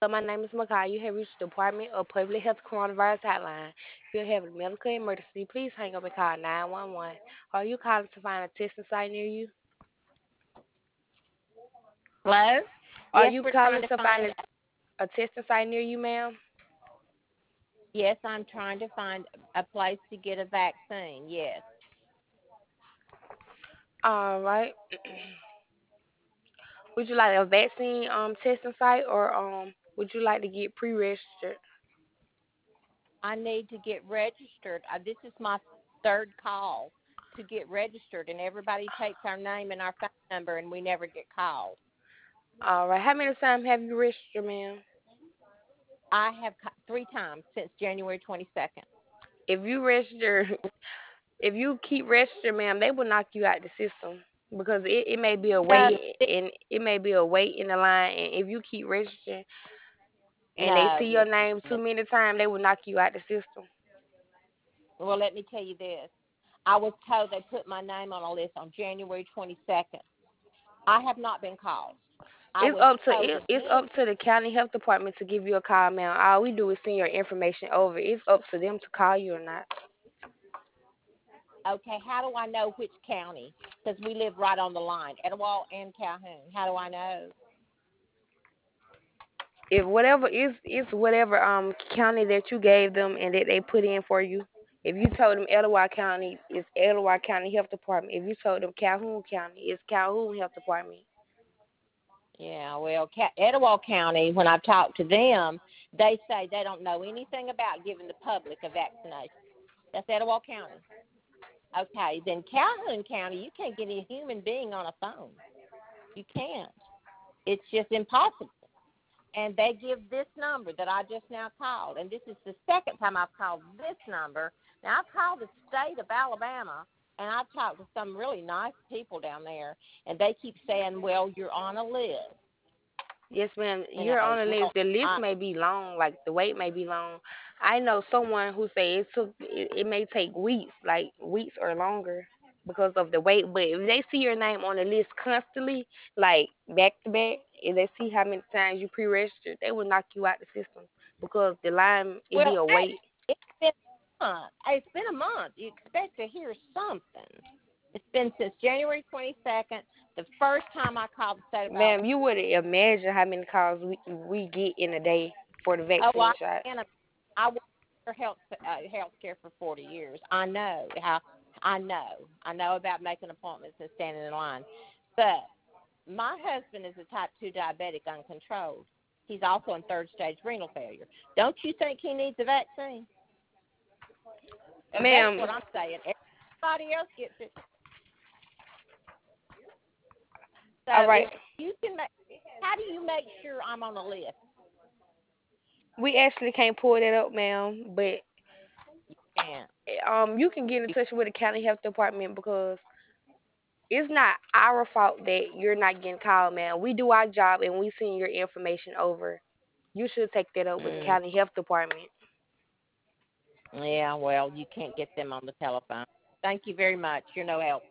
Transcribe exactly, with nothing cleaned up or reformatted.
So my name is Makai. You have reached the Department of Public Health Coronavirus Hotline. If you have a medical emergency, please hang up and call nine one one. Are you calling to find a testing site near you? Hello? Are Yes, you we're trying calling to to find find. a, a testing site near you, ma'am? Yes, I'm trying to find a place to get a vaccine. Yes, All right. Would you like a vaccine um testing site or um would you like to get pre-registered? I need to get registered. Uh, this is my third call to get registered, and everybody takes our name and our phone number, and we never get called. All right. How many times have you registered, ma'am? I have co- three times since January twenty-second. If you register, if you keep registering, ma'am, they will knock you out the system because it, it may be a No, wait and it may be a wait in the line, and if you keep registering and they no. see your name too many times, they will knock you out the system. Well, let me tell you this. I was told they put my name on a list on January twenty-second. I have not been called. I It's was up to told it, it's again. up to the county health department to give you a call, ma'am. All we do is send your information over. It's up to them to call you or not. Okay, how do I know which county? Because we live right on the line, Etowah and Calhoun. How do I know? If whatever is it's whatever um county that you gave them and that they put in for you. If you told them Etowah County, it's Etowah County Health Department. If you told them Calhoun County, it's Calhoun Health Department. Yeah, well, Ca- Etowah County, when I've talked to them, they say they don't know anything about giving the public a vaccination. That's Etowah County. Okay, then Calhoun County, you can't get a human being on a phone. You can't. It's just impossible. And they give this number that I just now called, and this is the second time I've called this number. Now I've called the state of Alabama, and I've talked to some really nice people down there, and they keep saying, "Well, you're on a list." Yes, ma'am. You You're on know, the list. well, The list I may be long, like the wait may be long. I know someone who say it took it, it may take weeks, like weeks or longer because of the wait. But if they see your name on the list constantly, like back to back, if they see how many times you pre-registered, they will knock you out the system because the line it be well, a hey, wait. it's been a month. It's been a month. You expect to hear something. It's been since January twenty-second, the first time I called the state of Ma'am, Alabama. you wouldn't imagine how many calls we we get in a day for the Oh, vaccine I shots. and I worked for health uh, health care for forty years. I know how. I know. I know about making appointments and standing in line. But my husband is a type two diabetic, uncontrolled. He's also in third stage renal failure. Don't you think he needs a vaccine? That's Ma'am, what I'm saying. Everybody else gets it. So all right. if you can make, how do you make sure I'm on a list? We actually can't pull that up, ma'am, but You can't. um, you can get in touch with the county health department because it's not our fault that you're not getting called, man. We do our job and we send your information over. You should take that up with the Mm, county health department. yeah, well, you can't get them on the telephone. Thank you very much. You're no help.